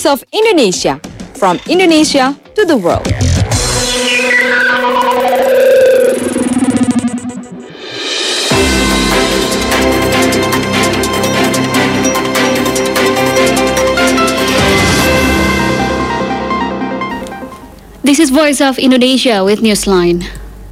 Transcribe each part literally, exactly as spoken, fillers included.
Voice of Indonesia, from Indonesia to the world. This is Voice of Indonesia with Newsline.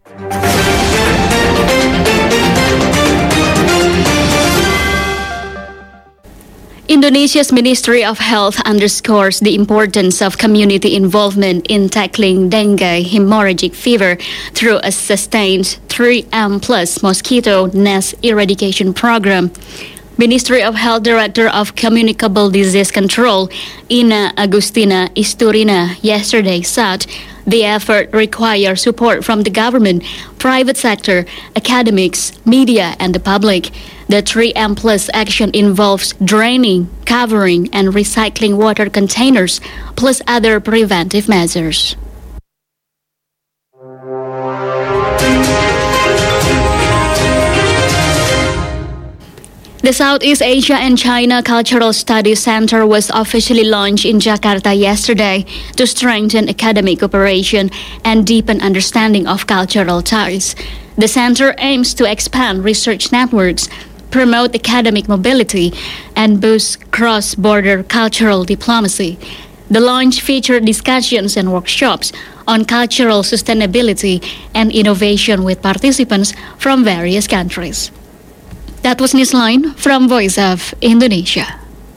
Indonesia's Ministry of Health underscores the importance of community involvement in tackling dengue hemorrhagic fever through a sustained three M plus mosquito nest eradication program. Ministry of Health Director of Communicable Disease Control, Ina Agustina Isturina, yesterday said the effort requires support from the government, private sector, academics, media, and the public. The three M plus action involves draining, covering, and recycling water containers, plus other preventive measures. The Southeast Asia and China Cultural Studies Center was officially launched in Jakarta yesterday to strengthen academic cooperation and deepen understanding of cultural ties. The center aims to expand research networks, promote academic mobility, and boost cross-border cultural diplomacy. The launch featured discussions and workshops on cultural sustainability and innovation with participants from various countries. That was Newsline from Voice of Indonesia.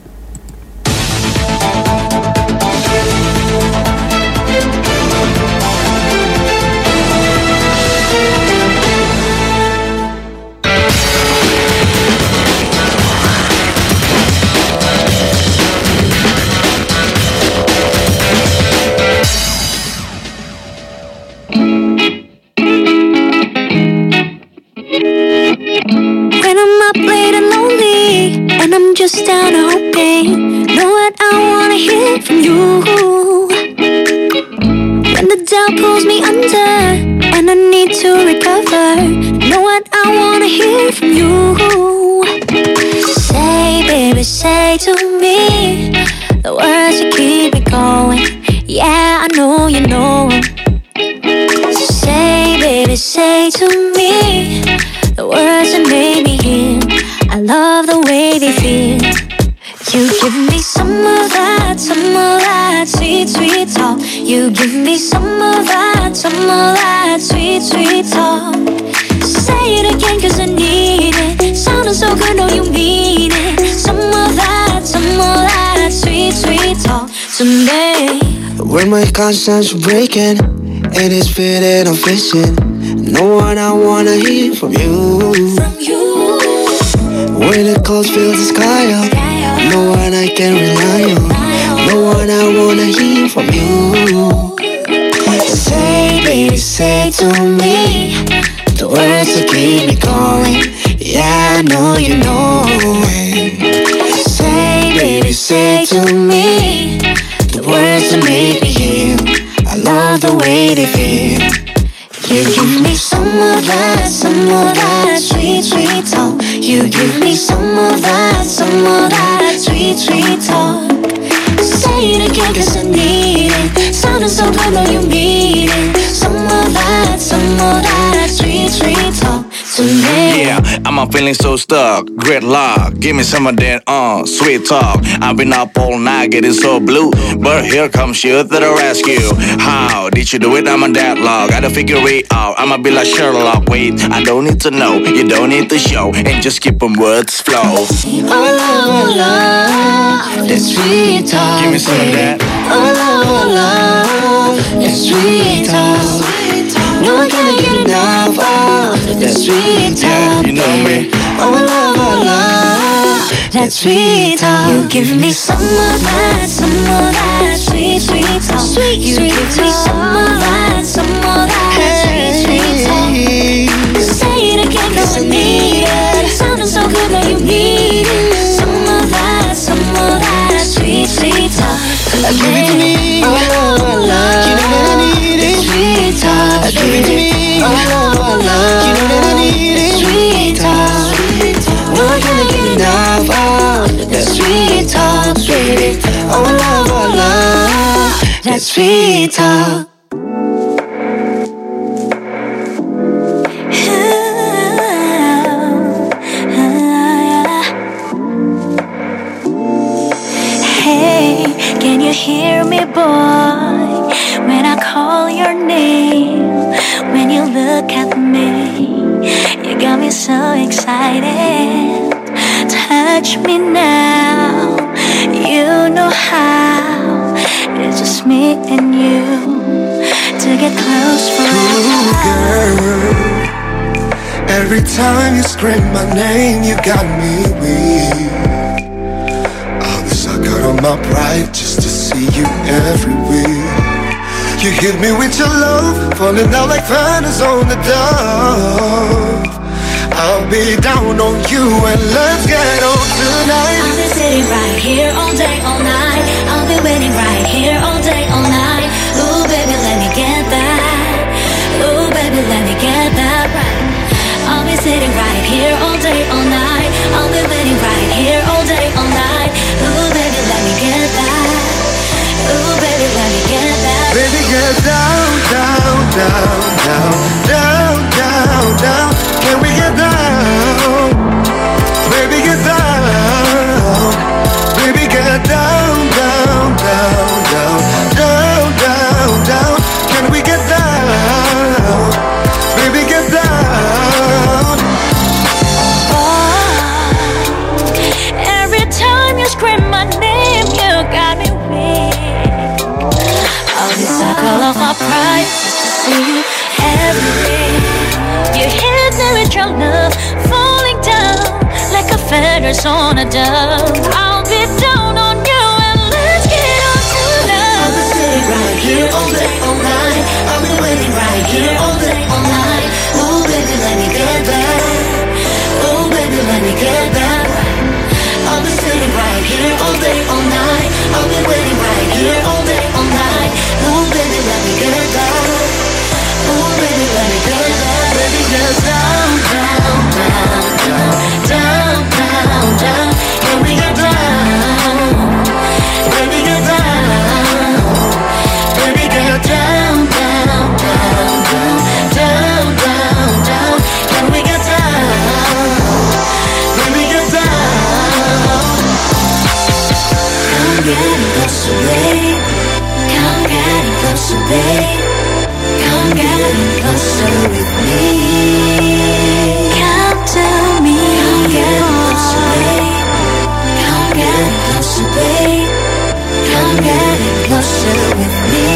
Just down hoping, know what I wanna hear from you. When the doubt pulls me under and I need to recover, know what I wanna hear from you. Say, baby, say to me the words that keep me going. Yeah, I know you know 'em. Say, baby, say to me the words that made me heal. I love the way they feel. You give me some of that, some of that sweet, sweet talk. You give me some of that, some of that sweet, sweet talk. Say it again cause I need it. Sounding so good, know you mean it. Some of that, some of that sweet, sweet talk to me. When my conscience breaking and it's fitting I'm fishing, know what I wanna hear from you. From you. When the clouds fill the sky up, no one I can rely on, no one I wanna hear from you. Say, baby, say to me the words that keep me going. Yeah, I know you know it. Say, baby, say to me the words that make me heal. I love the way they feel. You give me some of that, some of that sweet, sweet talk. You give me some of that, some of that sweet, sweet talk. Say it again cause I need it. Sounding so good, know you mean it. Some of that, some of that sweet, sweet talk to me. Yeah, I'm feeling so stuck. Gridlock, give me some of that uh, sweet talk. I've been up all night getting so blue, but here comes you to the rescue. How did you do it? I'm a deadlock. Gotta figure it out. I'ma be like Sherlock. Wait, I don't need to know, you don't need to show, and just keep on words flow. Oh love, oh love, that sweet talk. Give me some of that. Oh love, oh love, that sweet talk. No one can get enough of that sweet talk. Yeah, you know me. Oh love, oh love, that sweet talk. You give me some of that, some of that sweet, sweet talk. Sweet, you sweet give me some of that, some of that sweet, sweet talk. Say it again cause I need it. Sounding so good, now you need it. Some of that, some of that sweet, sweet talk. Give it to me. Oh love, oh love, you know that I need it. Sweet talk. Give it to me. Oh love, oh love, you know that I need it. Sweet talk. No one can get enough of that sweet talk, baby. Oh love, oh love, let's sweet talk. Hey, can you hear me, boy? When I call your name, when you look at me, you got me so excited. Touch me now, you know how. It's just me and you to get close forever. Ooh, girl, every time you scream my name, you got me weak. All this I got on my pride just to see you everywhere. You hit me with your love, falling down like feathers on the dove. I'll be down on you and let's get on tonight. I'll be sitting right here all day, all night. I'll be waiting right here all day, all night. Ooh, baby, let me get that. Ooh, baby, let me get that right. I'll be sitting right here all day, all night. I'll be waiting right here all day, all night. Ooh, baby, let me get that. Ooh, baby, let me get that. Baby, get down, down, down, down, down, down, down. Can we get down? Baby, get down. Baby, get down, down, down, down, down, down, down. Can we get down? Baby, get down. Oh, every time you scream my name, you got me weak. All the circle of my pride just to see you everywhere. You hit me with your love, falling down like a feathers on a dove. I'll be down on you and let's get on to love. I'll be sitting right here all day, all night. I'll be waiting right here all day, all night. Oh baby, let me get that. Oh baby, let me get that right. I'll be sitting right here all day, all night. I'll be waiting right here all day, all night. Oh baby, let me get that. Oh baby, let me get that. Baby, get down, down, down, down, down, down, down. Can we get down? Baby, get down. Baby, get down, down, down, down, down, down, down. Can we get down? Baby, get down. Come getting closer, babe. Come getting closer, babe. Come getting closer with me. Come to me. Come getting closer, babe. Come getting closer, babe. Come getting closer with me.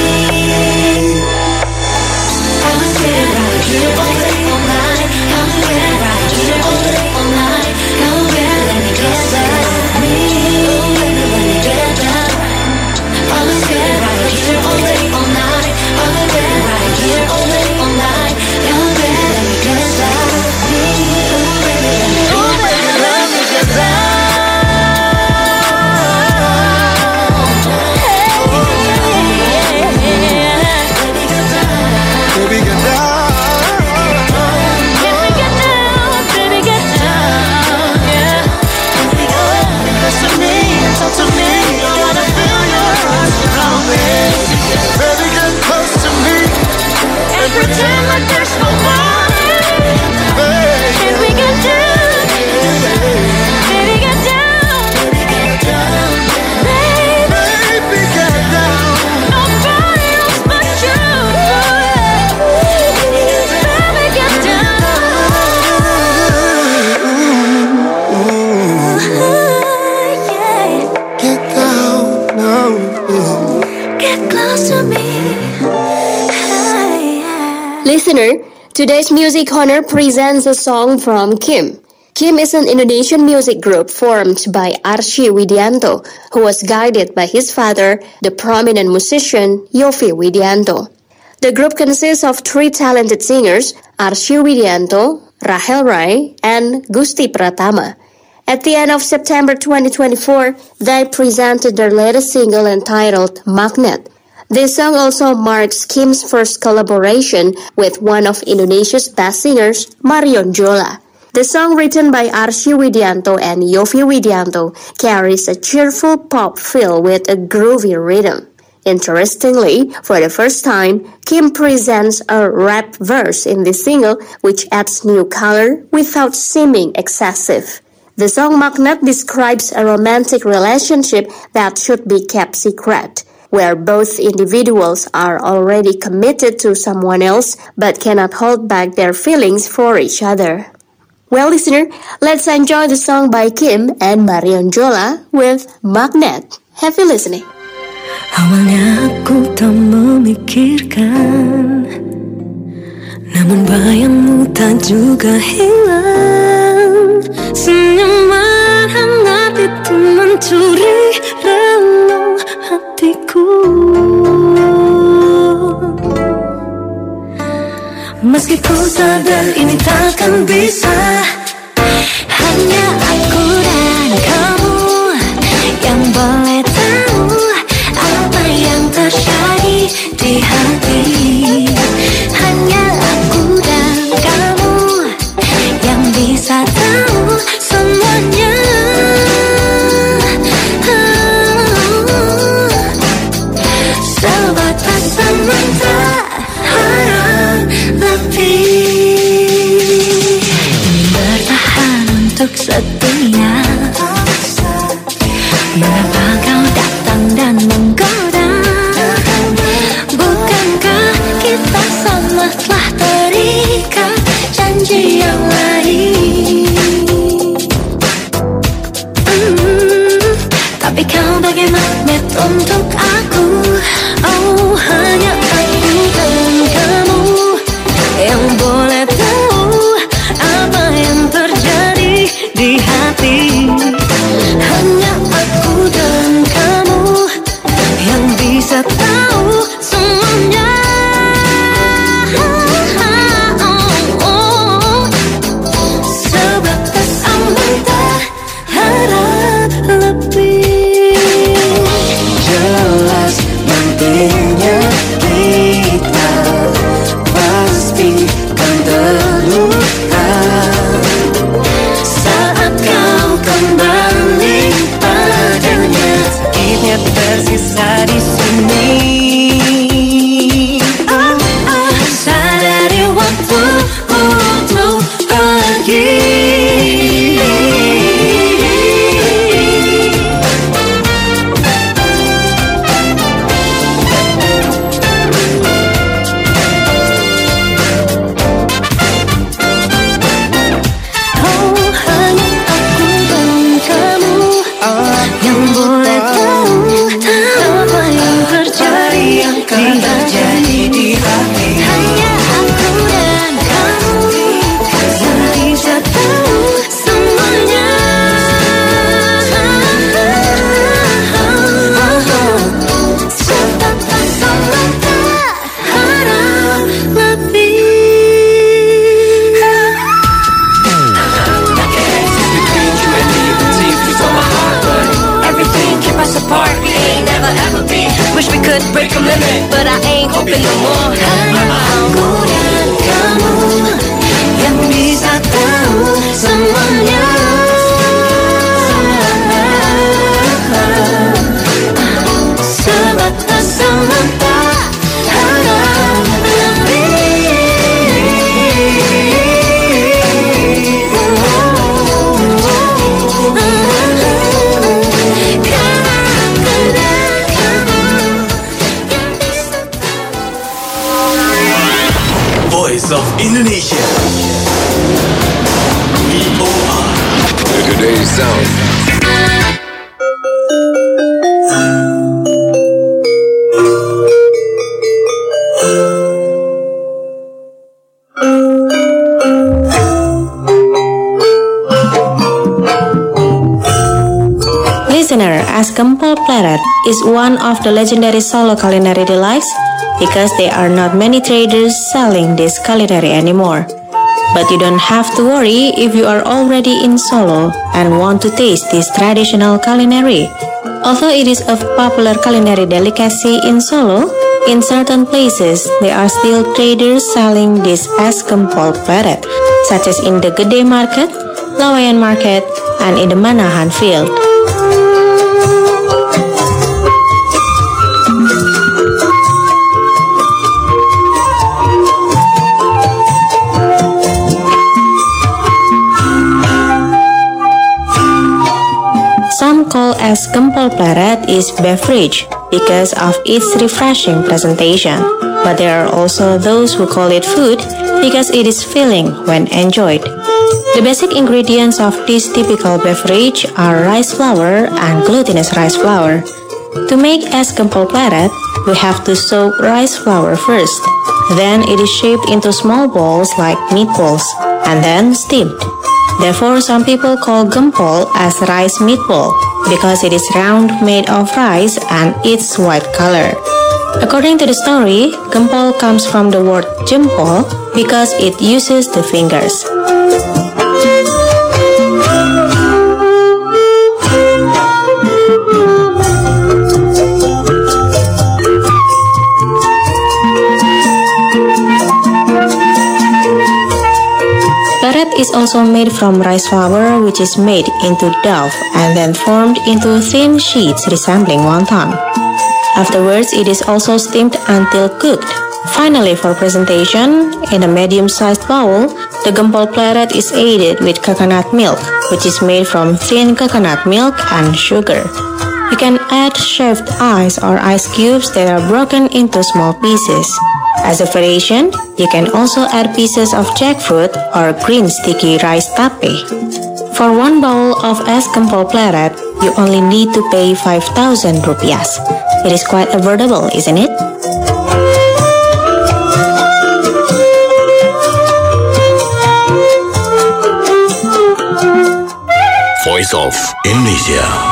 I'll be sitting right here all day, all night. I'll be waiting right here all day, all night. Come get, let me get that me. Oh, baby, let me get that right. I'll be sitting right here all day, all night. I'll be waiting right here all day, all night. Come get, let me get that me. Oh, baby, let me, oh, baby, let me get that. Baby, get down. Baby, get down, baby, get down, yeah. Baby, go close to me, talk to me. I wanna feel your arms around me. Baby, get close to me. And pretend like there's no one. Can we get down? Baby, get down. Baby, get down. Baby, get down. Nobody else but you. Baby, get down. Yeah. Get down now. Get close to me. Yeah. Listener, today's Music Corner presents a song from Kim. Kim is an Indonesian music group formed by Arsy Widianto, who was guided by his father, the prominent musician Yovie Widianto. The group consists of three talented singers, Arsy Widianto, Rahel Rai, and Gusti Pratama. At the end of September twenty twenty-four, they presented their latest single entitled Magnet. This song also marks Kim's first collaboration with one of Indonesia's best singers, Marion Jola. The song, written by Arsy Widianto and Yovie Widianto, carries a cheerful pop feel with a groovy rhythm. Interestingly, for the first time, Kim presents a rap verse in this single, which adds new color without seeming excessive. The song Magnet describes a romantic relationship that should be kept secret, where both individuals are already committed to someone else but cannot hold back their feelings for each other. Well, listener, let's enjoy the song by Kim and Marion Jola with Magnet. Happy listening. Awalnya aku tak memikirkan, namun bayangmu tak juga hilang. Senyuman hangat itu mencuri relung hatiku. Meski ku sadar ini takkan bisa, hanya aku dan kamu yang boleh tahu apa yang terjadi di hati. Hanya aku dan kamu yang bisa tahu semuanya. Sebatas sementara lebih, bertahan untuk setia. Mengapa kau datang dan menggoda? Bukankah kita sama telah terikat janji yang lain? mm, Tapi kau bagai magnet untuk aku. Oh, hanya aku dan kamu yang boleh tahu apa yang terjadi di hati. Hanya aku dan kamu yang bisa tahu semuanya. Sebatas sementara lebih. Jelas nantinya kita pasti kan terluka saat kau kembali padanya. sakitnya tersisa di sini. Oh, oh, sadari waktu untuk pergi. Break a limit, but I ain't hoping no more. Hanya aku dan kamu yang bisa tahu semuanya. Sebatas sementara lebih. Voice of Indonesia. V O R. Today's sound. Listener, Askempol Pleret is one of the legendary Solo culinary delights because there are not many traders selling this culinary anymore. But you don't have to worry if you are already in Solo and want to taste this traditional culinary. Although it is a popular culinary delicacy in Solo, in certain places there are still traders selling this Askempol Pleret, such as in the Gede Market, Lawayan Market, and in the Manahan Field. Some call as Gempol Pleret is beverage because of its refreshing presentation, but there are also those who call it food because it is filling when enjoyed. The basic ingredients of this typical beverage are rice flour and glutinous rice flour. To make es Gempol Pleret, we have to soak rice flour first. Then it is shaped into small balls like meatballs and then steamed. Therefore, some people call gempol as rice meatball because it is round, made of rice, and its white color. According to the story, gempol comes from the word jempol because it uses the fingers. Pleret is also made from rice flour, which is made into dough and then formed into thin sheets resembling wonton. Afterwards, it is also steamed until cooked. Finally, for presentation, in a medium-sized bowl, the Gempol Pleret is aided with coconut milk, which is made from thin coconut milk and sugar. You can add shaved ice or ice cubes that are broken into small pieces. As a variation, you can also add pieces of jackfruit or green sticky rice tape. For one bowl of es Gempol Pleret, you only need to pay five thousand rupiahs. It is quite affordable, isn't it? Voice of Indonesia.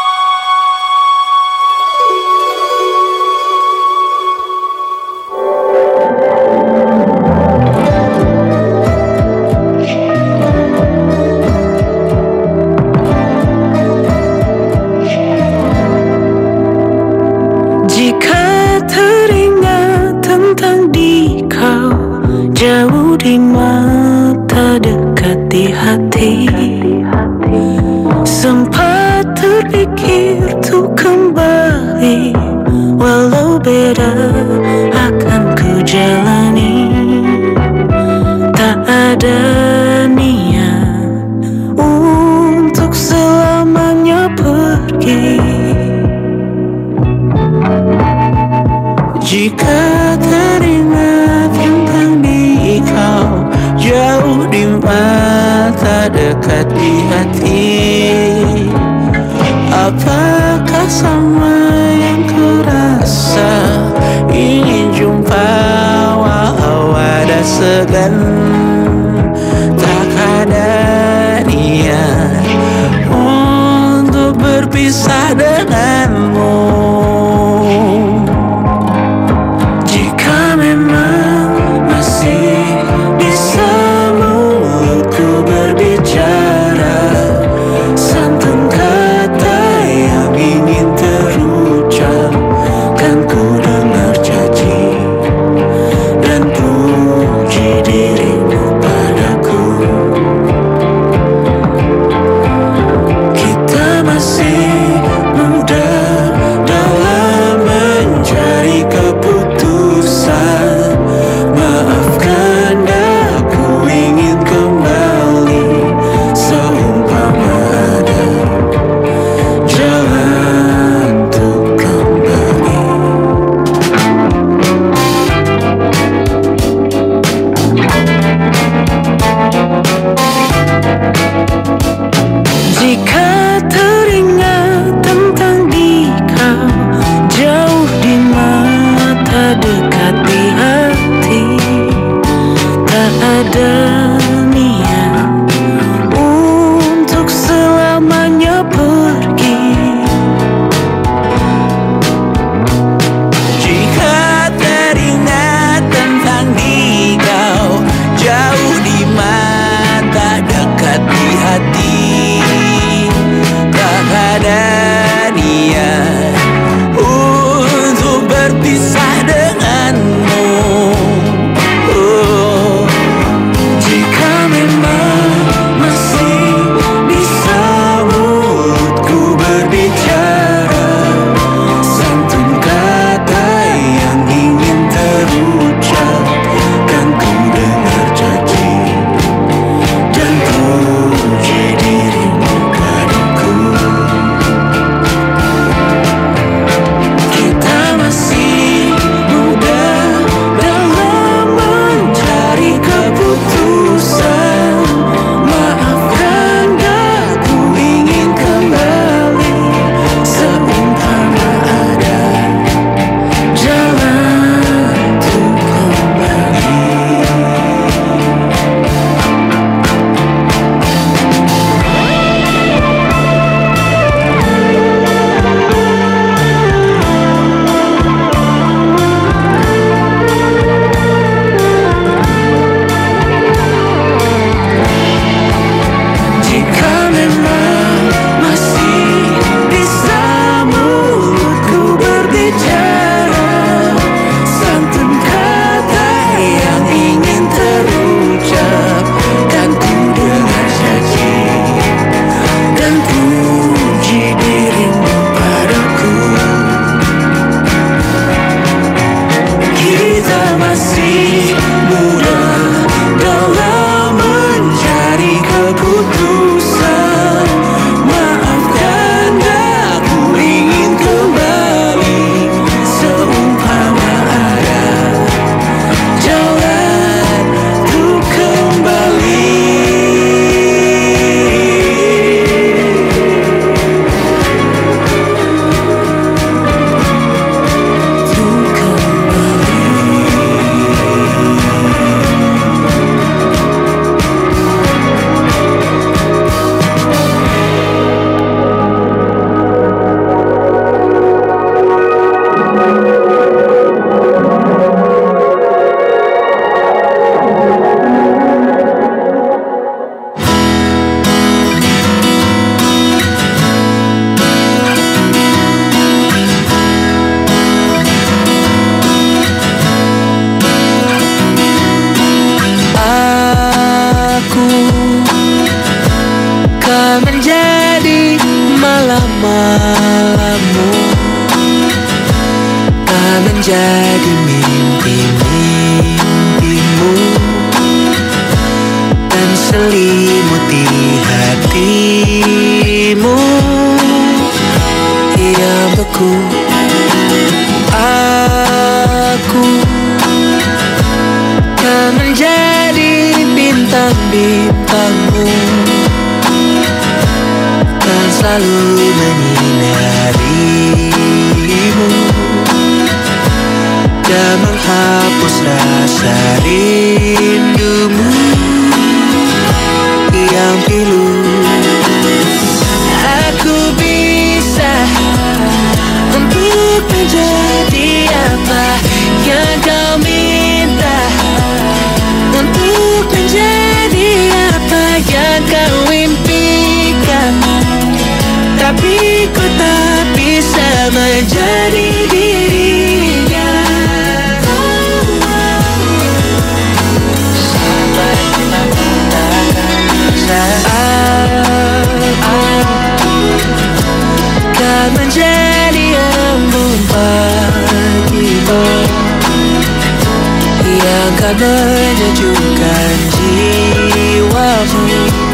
Jauh di mata, dekat di hati. Sempat terpikir untuk kembali, walau beda akan ku jalani. Tak ada niat untuk selamanya pergi. Jika teringat tentang kau, jauh di mata, dekat di hati. Apakah sama yang ku rasa? Ingin jumpa walau ada segan. Tak ada niat untuk berpisah denganmu. Jika memang masih bisa mulutku berbicara, santun kata yang ingin terucap, kan ku dengar janji dan puji dirimu padaku. Kita masih muda dalam mencari keputusan. Maafkan aku ingin kembali, seumpama ada jalan untuk kembali. Jika teringat tentang dikau, jauh di mata, dekat di hati. Tak ada niat untuk selamanya pergi. Jika teringat tentang dikau, jauh di mata, dekat di hati. Tak ada niat untuk berpisah denganmu. Oh, jika memang tak menjadi mimpi-mimpimu dan selimuti hatimu yang beku. Aku kan menjadi bintang-bintangmu, kan selalu menyinarimu dan menghapus rasa rindumu yang pilu. Aku bisa untuk menjadi apa yang kau minta, untuk menjadi apa yang kau impikan, tapi ku tak bisa menjadi dirinya. Sampai saat kan menjadi embun pagimu yang kan menyejukkan jiwamu,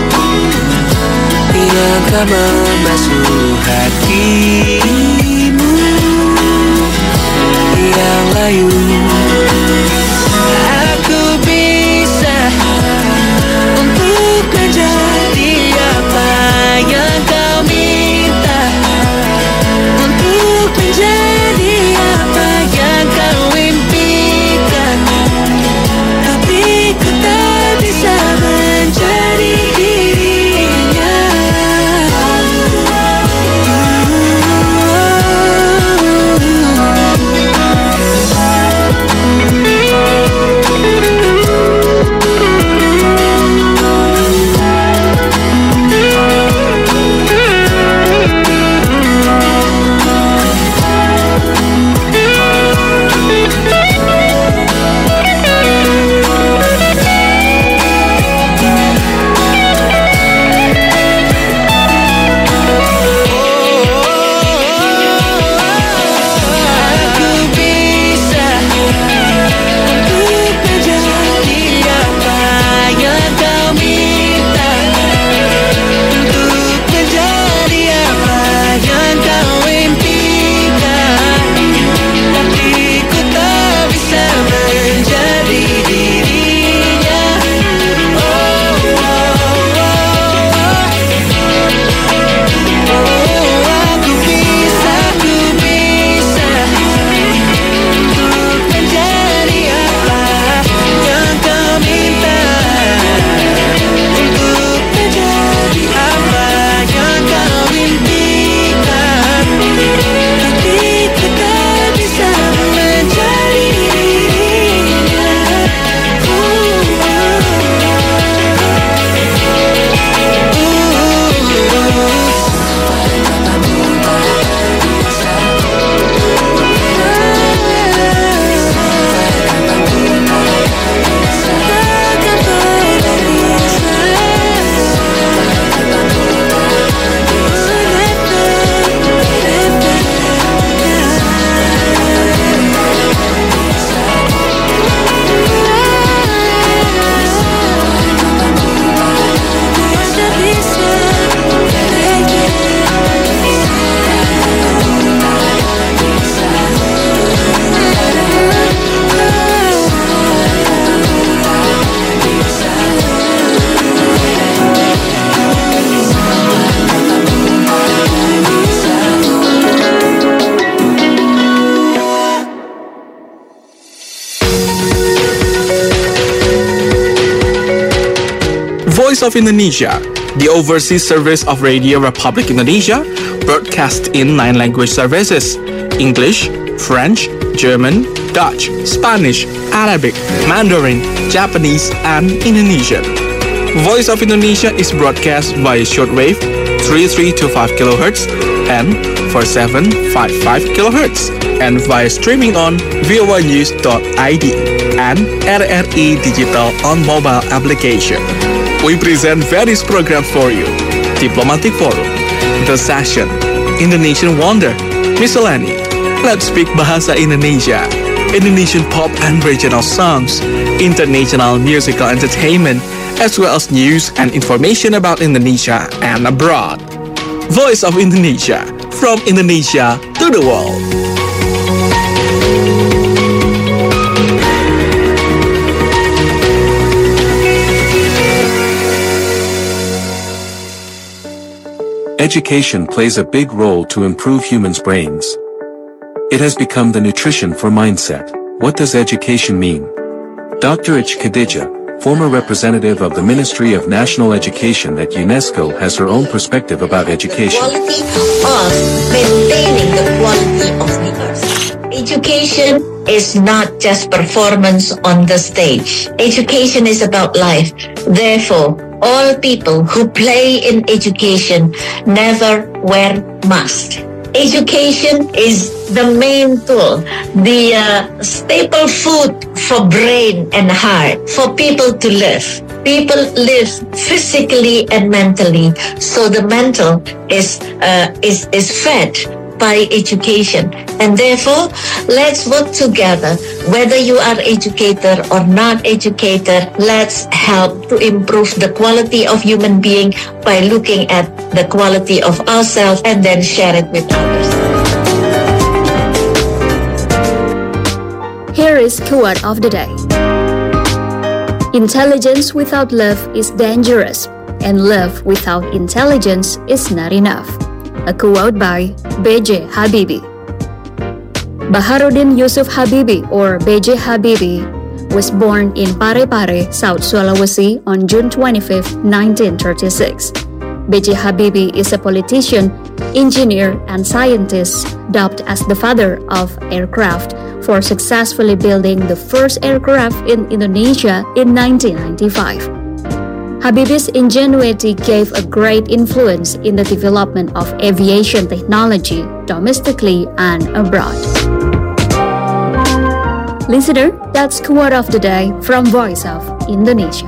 yang kan membasuh hatimu yang layu. Aku bisa untuk menjadi apa yang kau minta, untuk menjadi apa yang kau impikan, tapi ku tak bisa menjadi dirinya. Voice of Indonesia, the overseas service of Radio Republic Indonesia, broadcast in nine language services: English, French, German, Dutch, Spanish, Arabic, Mandarin, Japanese, and Indonesian. Voice of Indonesia is broadcast via shortwave three three two five kilohertz and four seven five five kilohertz, and via streaming on voa news dot i d and R R I Digital on mobile application. We present various programs for you: Diplomatic Forum, The Session, Indonesian Wonder, Miscellany, Let's speak Bahasa Indonesia, Indonesian pop and regional songs, international musical entertainment, as well as news and information about Indonesia and abroad. Voice of Indonesia, from Indonesia to the world. Education plays a big role to improve humans' brains. It has become the nutrition for mindset. What does education mean? Doctor H. Khadija, former representative of the Ministry of National Education at UNESCO, has her own perspective about education. Quality of maintaining the quality of the earth. Education is not just performance on the stage. Education is about life. Therefore, all people who play in education never wear masks. Education is the main tool, the uh, staple food for brain and heart, for people to live. People live physically and mentally, so the mental is uh, is is fed by education. And therefore, let's work together. Whether you are educator or not educator, let's help to improve the quality of human being by looking at the quality of ourselves and then share it with others. Here is quote of the day. Intelligence without love is dangerous, and love without intelligence is not enough. A quote by B J Habibie. Baharudin Yusuf Habibie, or B J Habibie, was born in Parepare, South Sulawesi on June twenty-fifth, nineteen thirty-six. B J Habibie is a politician, engineer, and scientist dubbed as the father of aircraft for successfully building the first aircraft in Indonesia in nineteen ninety-five. Habibie's ingenuity gave a great influence in the development of aviation technology domestically and abroad. Listener, that's quote of the day from Voice of Indonesia.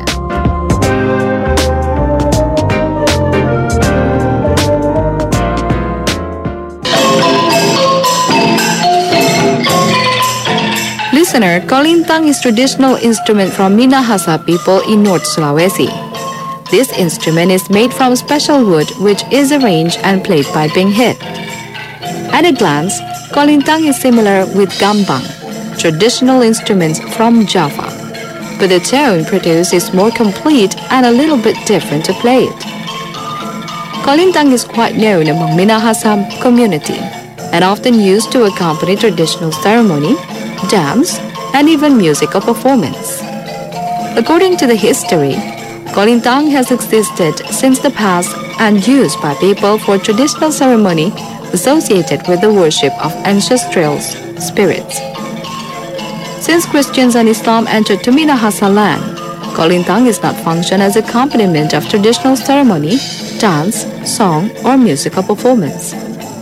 Listener, kolintang is traditional instrument from Minahasa people in North Sulawesi. This instrument is made from special wood which is arranged and played by being hit. At a glance, kolintang is similar with gambang, traditional instruments from Java, but the tone produced is more complete and a little bit different to play it. Kolintang is quite known among Minahasa community and often used to accompany traditional ceremony, dance, and even musical performance. According to the history, kolintang has existed since the past and used by people for traditional ceremony associated with the worship of ancestral spirits. Since Christians and Islam entered to Minahasa land, kolintang is not function as accompaniment of traditional ceremony, dance, song, or musical performance.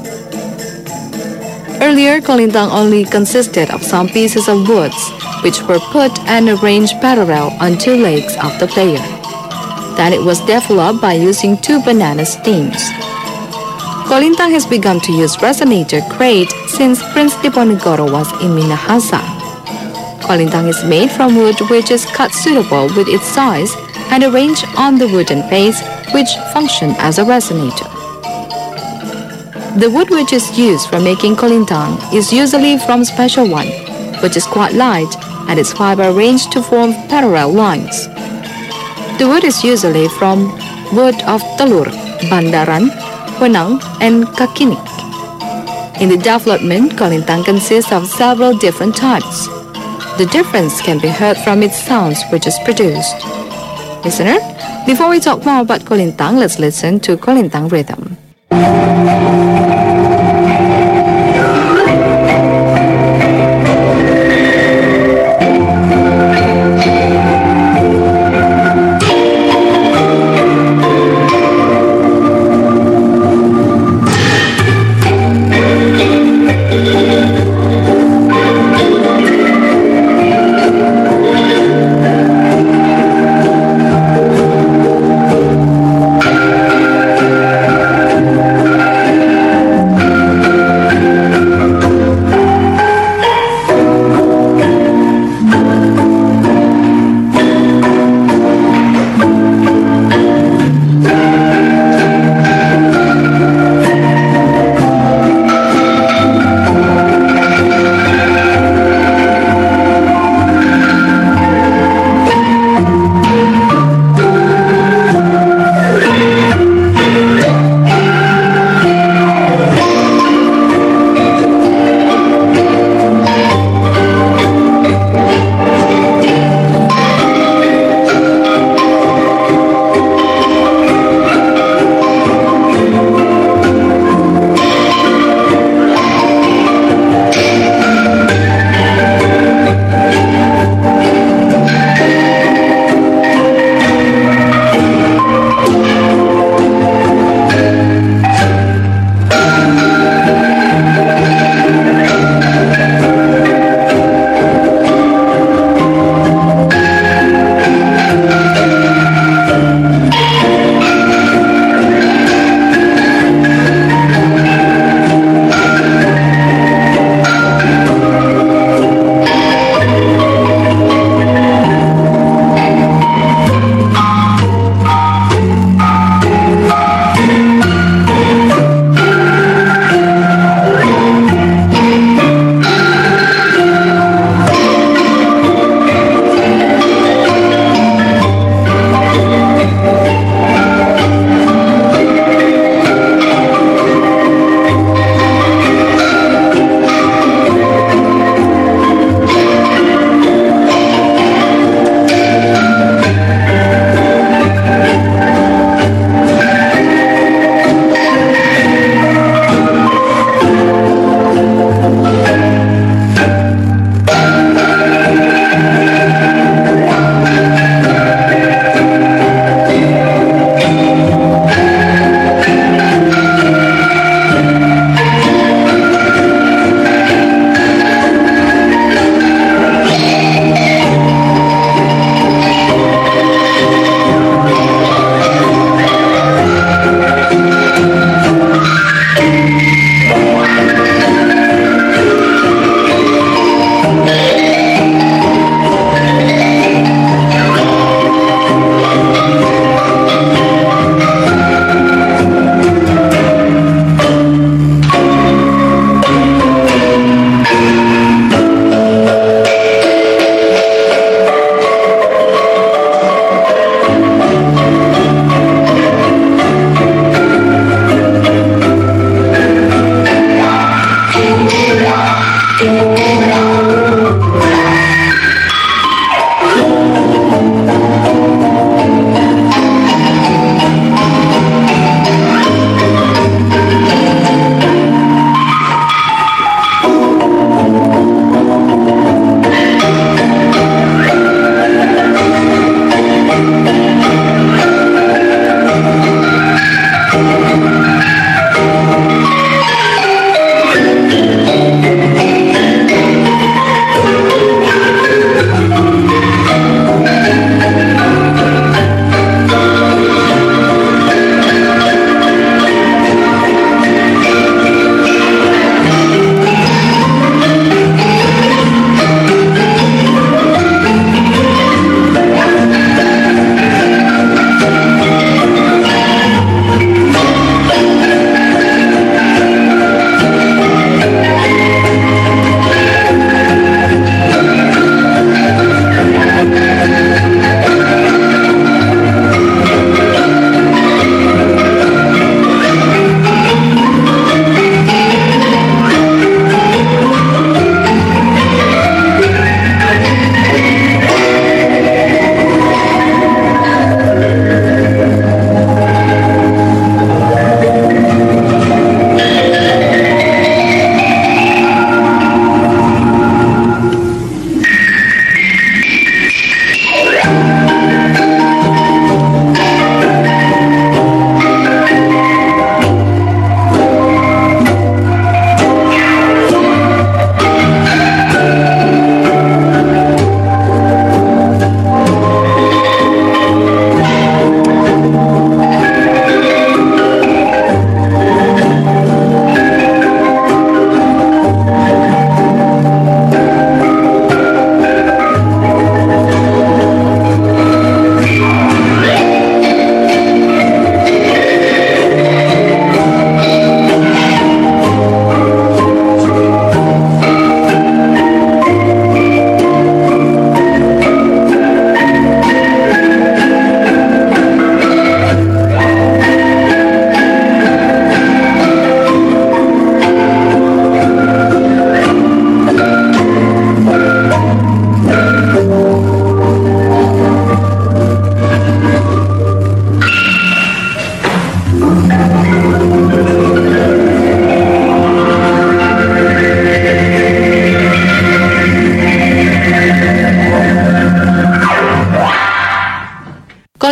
Earlier, kolintang only consisted of some pieces of woods which were put and arranged parallel on two legs of the player. Then it was developed by using two banana stems. Kolintang has begun to use resonator crate since Prince Diponegoro was in Minahasa. Kolintang is made from wood which is cut suitable with its size and arranged on the wooden base which function as a resonator. The wood which is used for making kolintang is usually from special one, which is quite light and its fiber arranged to form parallel lines. The wood is usually from wood of telur, bandaran, wenang, and kakinik. In the development, kolintang consists of several different types. The difference can be heard from its sounds which is produced. Listener, before we talk more about kolintang, let's listen to kolintang rhythm.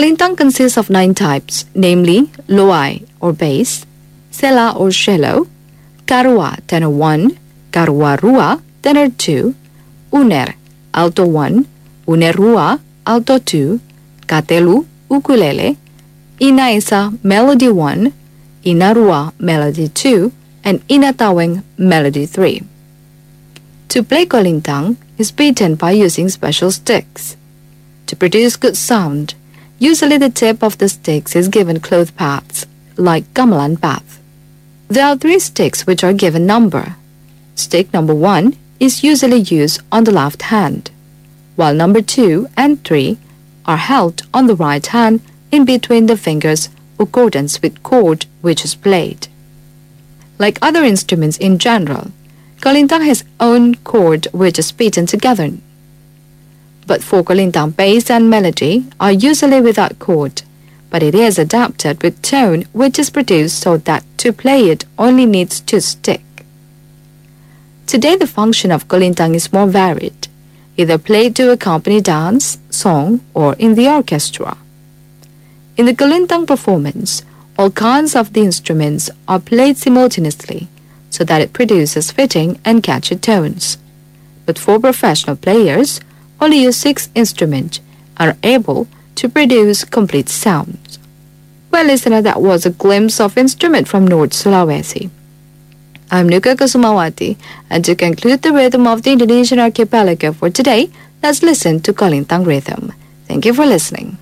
Kolintang consists of nine types, namely loai or bass, sela or cello, karua tenor one, karua rua tenor two, uner alto one, uner rua alto two, katelu ukulele, inaisa melody one, inarua melody two, and inataweng melody three. To play kolintang is beaten by using special sticks. To produce good sound, usually the tip of the sticks is given cloth pads, like gamelan pads. There are three sticks which are given number. Stick number one is usually used on the left hand, while number two and three are held on the right hand in between the fingers accordance with chord which is played. Like other instruments in general, kolintang has own chord which is beaten together. But for kolintang, bass and melody are usually without chord, but it is adapted with tone which is produced so that to play it only needs to stick. Today the function of kolintang is more varied, either played to accompany dance, song, or in the orchestra. In the kolintang performance, all kinds of the instruments are played simultaneously so that it produces fitting and catchy tones. But for professional players, only use six instruments and are able to produce complete sounds. Well, listener, that was a glimpse of instrument from North Sulawesi. I'm Nuka Kusumawati, and to conclude the rhythm of the Indonesian archipelago for today, let's listen to kolintang rhythm. Thank you for listening.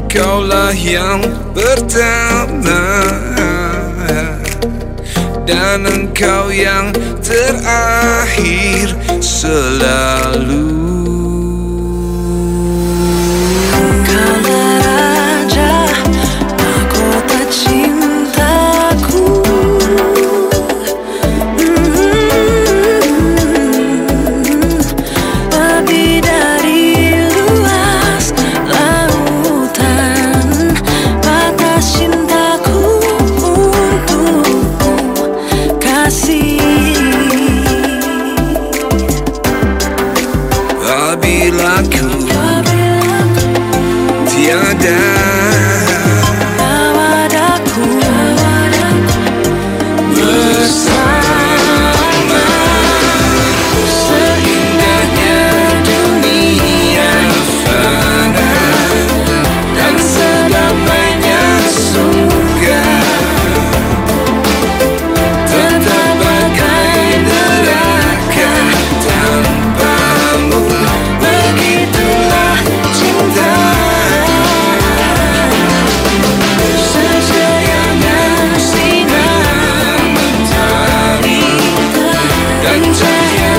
Kaulah yang pertama dan engkau yang terakhir selalu. Kaulah raja mahkota cintaku. Lebih dari luas lautan, batas cintaku untukmu kasih. Apabila ku tiada Nawadaku bersama, seindahnya dunia fana dan sedamainya surga, tetap bagai neraka tanpamu. Begitulah cinta. Sejayanya sinar mentari dan cahaya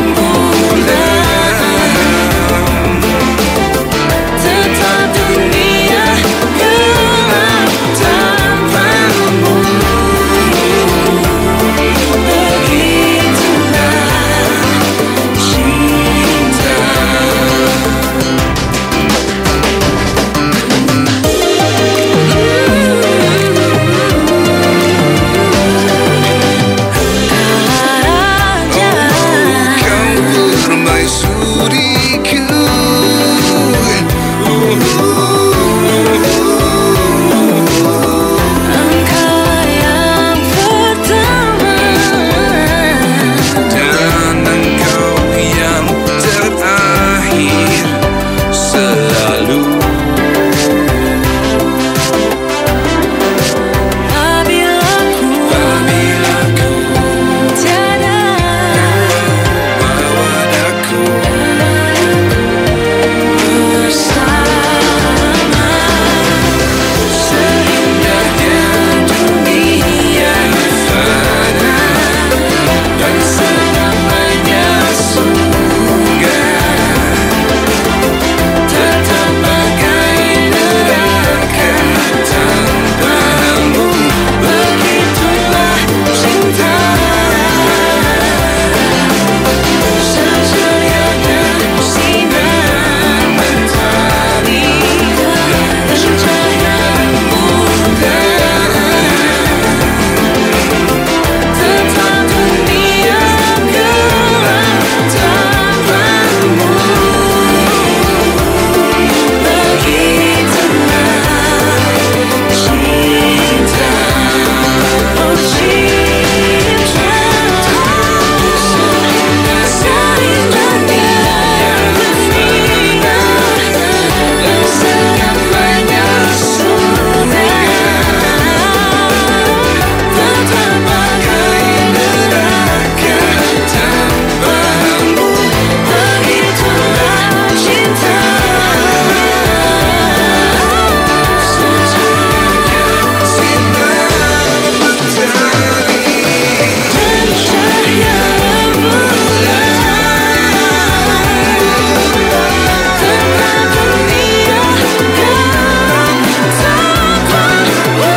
rembulan, tetap dunia gelap tanpamu. Begitulah cinta. kau permaisuriku. Engkau yang pertama Dan engkau yang terakhir selalu. apabila ku Apabila ku tiada nawadaku bersama, seindahnya dunia fana dan sedamainya surga, tetap bagai neraka tanpamu. Begitulah cinta. sejayanya sinar mentari dan cahaya rembulan, tetap dunia gelap tanpamu. Begitulah cinta. Oh cinta, seindahnya dunia dan sedamainya surga, Tetap bagai neraka tanpamu. begitulah cinta. Sinar mentari Dan cahaya rembulan, tetap dunia gelap tanpamu.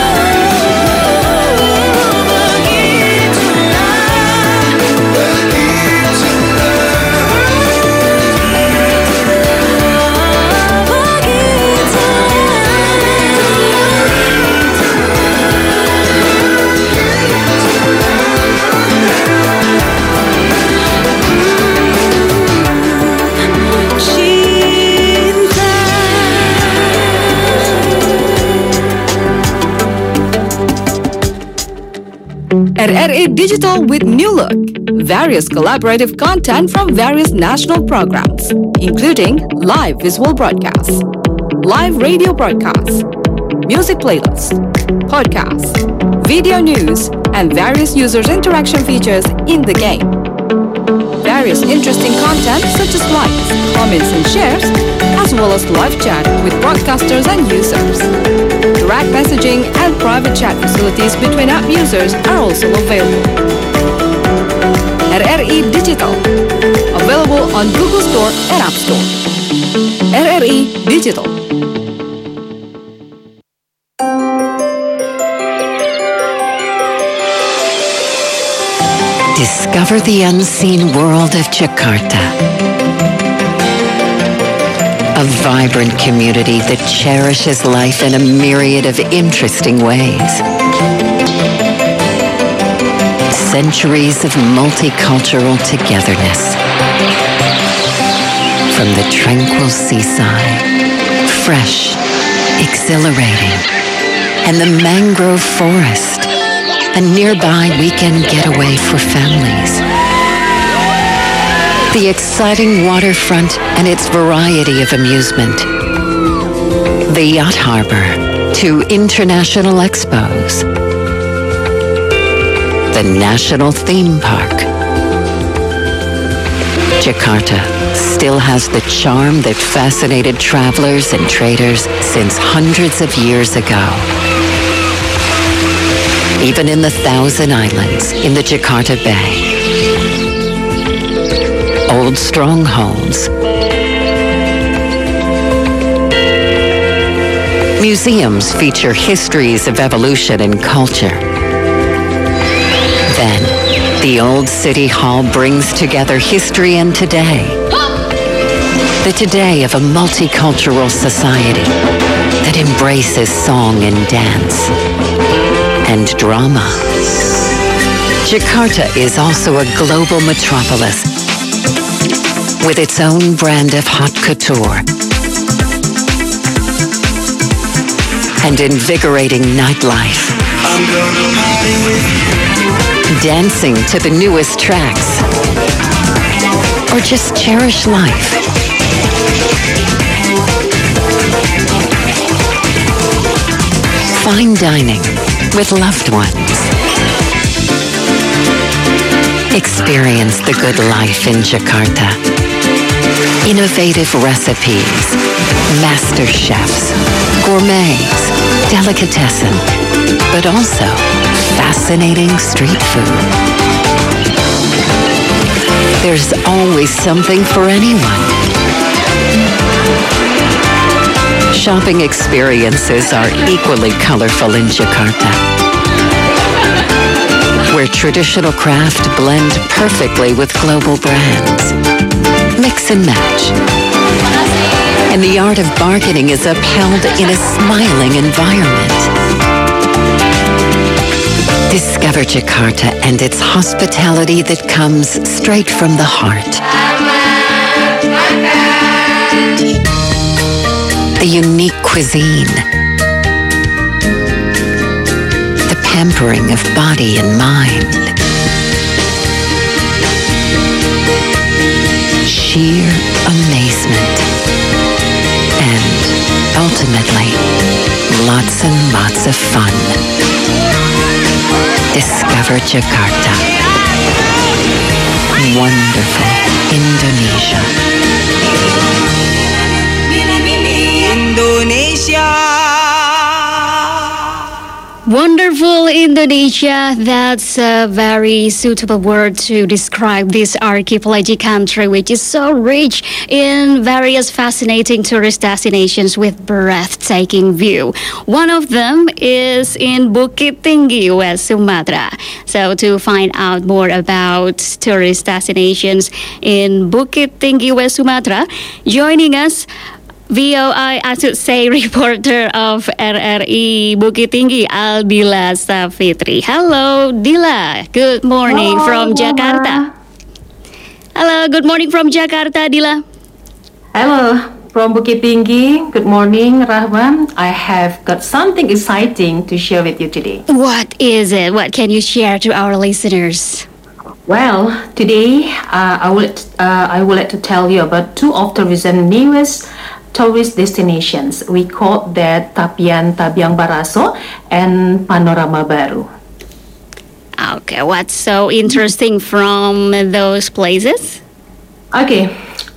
R R A Digital with New Look. Various collaborative content from various national programs, including live visual broadcasts, live radio broadcasts, music playlists, podcasts, video news, and various users' interaction features in the game. Various interesting content such as likes, comments, and shares, as well as live chat with broadcasters and users. Direct messaging and private chat facilities between app users are also available. R R I Digital, available on Google Store and App Store. R R I Digital. Discover the unseen world of Jakarta. A vibrant community that cherishes life in a myriad of interesting ways. Centuries of multicultural togetherness. From the tranquil seaside, fresh, exhilarating, and the mangrove forest, a nearby weekend getaway for families. The exciting waterfront and its variety of amusement. The yacht harbor, to international expos. The national theme park. Jakarta still has the charm that fascinated travelers and traders since hundreds of years ago. Even in the Thousand Islands in the Jakarta Bay. Old strongholds. Museums feature histories of evolution and culture. Then, the old city hall brings together history and today. The today of a multicultural society that embraces song and dance. And drama. Jakarta is also a global metropolis with its own brand of haute couture and invigorating nightlife. I'm gonna party with you. Dancing to the newest tracks or just cherish life. Fine dining with loved ones. Experience the good life in Jakarta. Innovative recipes, master chefs, gourmets, delicatessen, but also fascinating street food. There's always something for anyone. Shopping experiences are equally colorful in Jakarta, where traditional craft blend perfectly with global brands. Mix and match. And the art of bargaining is upheld in a smiling environment. Discover Jakarta and its hospitality that comes straight from the heart. The unique cuisine. The pampering of body and mind. Sheer amazement. And ultimately, lots and lots of fun. Discover Jakarta. Wonderful Indonesia. Indonesia. Wonderful Indonesia. That's a very suitable word to describe this archipelagic country, which is so rich in various fascinating tourist destinations with breathtaking view. One of them is in Bukit Tinggi, West Sumatra. So to find out more about tourist destinations in Bukit Tinggi, West Sumatra, joining us V O I, I should say, reporter of R R I Bukit Tinggi, Aldila Safitri. Hello, Dila. Good morning Hello, from Mama. Jakarta. Hello, good morning from Jakarta, Dila. Hello, from Bukit Tinggi. Good morning, Rahman. I have got something exciting to share with you today. What is it? What can you share to our listeners? Well, today uh, I would uh, I would like to tell you about two of the recent newest tourist destinations. We call that Tapian Tabiang Baraso and Panorama Baru. Okay, what's so interesting from those places? Okay,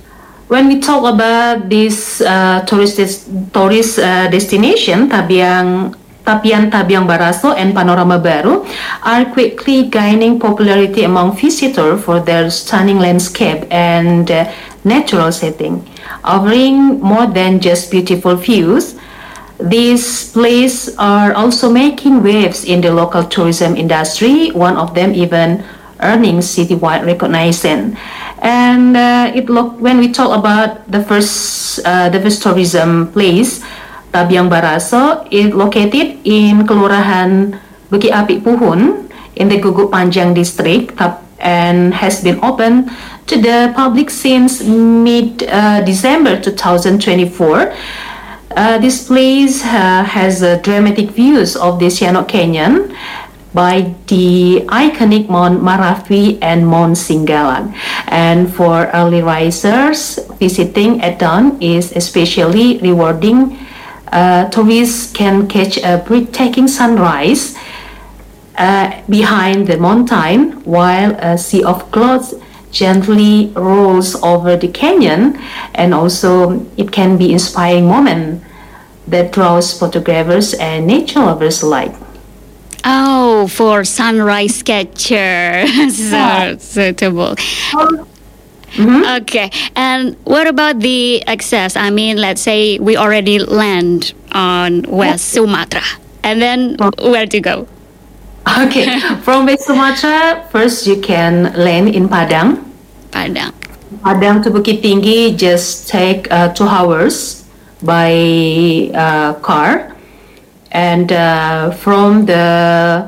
when we talk about this uh, tourist des- tourist uh, destination, Tabiang Tapian Tabiang Baraso and Panorama Baru are quickly gaining popularity among visitors for their stunning landscape and uh, natural setting, offering more than just beautiful views. These places are also making waves in the local tourism industry, one of them even earning citywide recognition. And uh, it look when we talk about the first uh, the first tourism place, Tabiang Baraso, is located in Kelurahan Bukit Api Puhun in the Gugut Panjang district and has been open to the public since mid-December uh, twenty twenty-four. Uh, this place uh, has uh, dramatic views of the Sianok Canyon by the iconic Mount Marapi and Mount Singgalang. And for early risers, visiting at dawn is especially rewarding. Uh, tourists can catch a breathtaking sunrise uh, behind the mountain while a sea of clouds gently rolls over the canyon, and also it can be inspiring moment that draws photographers and nature lovers alike. Oh, for sunrise catcher, so Yeah. suitable. Mhm. Okay, and what about the access? I mean, let's say we already land on West Sumatra, and then where to go? Okay, from West Sumatra, first you can land in Padang. Padang. Padang to Bukit Tinggi just take uh, two hours by uh, car, and uh, from the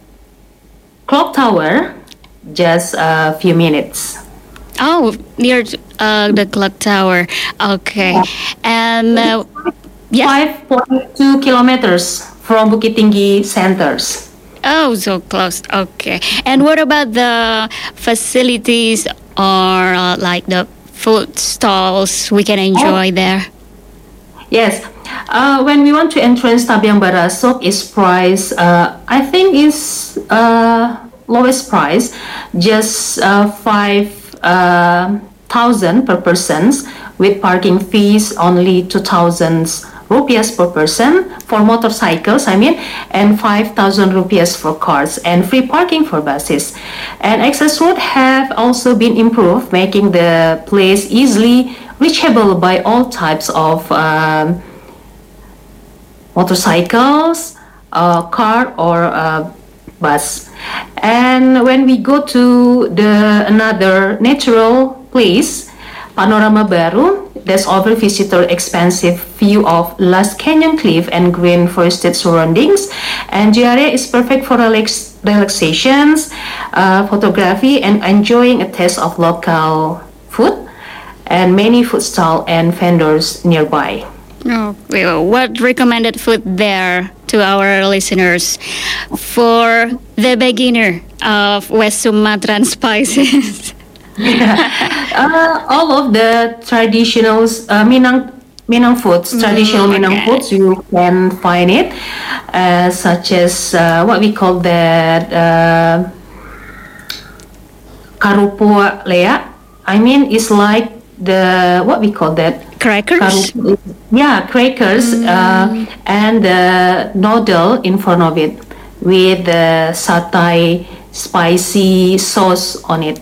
clock tower, just a few minutes. Oh, near uh, the clock tower. Okay, and uh, yes. five point two kilometers from Bukit Tinggi centers. Oh, so close. Okay. And what about the facilities or uh, like the food stalls we can enjoy Oh. there? Yes. Uh, when we want to entrance Tabiang Barasok is price, uh, I think is uh, lowest price, just uh, five uh, thousand per person, with parking fees only two thousand rupiahs per person for motorcycles, I mean, and five thousand rupiahs for cars, and free parking for buses. And access road have also been improved, making the place easily reachable by all types of um, motorcycles, uh, car, or uh, bus. And when we go to the another natural place, Panorama Baru, there's over visitor expansive view of Las Canyon Cliff and green forested surroundings. And the area is perfect for relax relaxations, uh, photography, and enjoying a taste of local food, and many food stalls and vendors nearby. Oh, well, what recommended food there to our listeners for the beginner of West Sumatran spices? uh, all of the traditional uh, Minang Minang foods, traditional Mm, Minang okay. foods, you can find it, uh, such as uh, what we call that uh, karupua lea. I mean, it's like the what we call that crackers. Karupu- yeah, crackers, uh, and the noodle in front of it with the satay spicy sauce on it.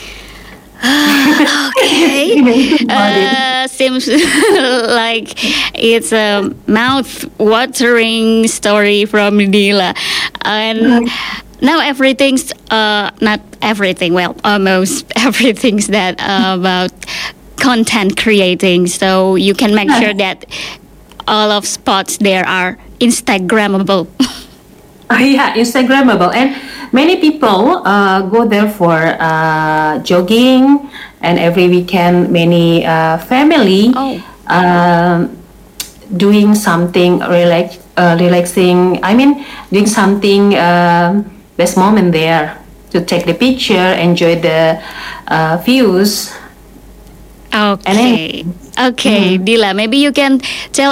Okay. Uh, seems like it's a mouth-watering story from Dila. And now everything's, uh, not everything, well, almost everything's that uh, about content creating. So you can make sure that all of spots there are Instagrammable. Yeah, Instagrammable, and many people uh, go there for uh, jogging, and every weekend many uh, family um, doing something relax, uh, relaxing. I mean, doing something um best moment there to take the picture, enjoy the uh, views. Okay. Okay, Dila, maybe you can tell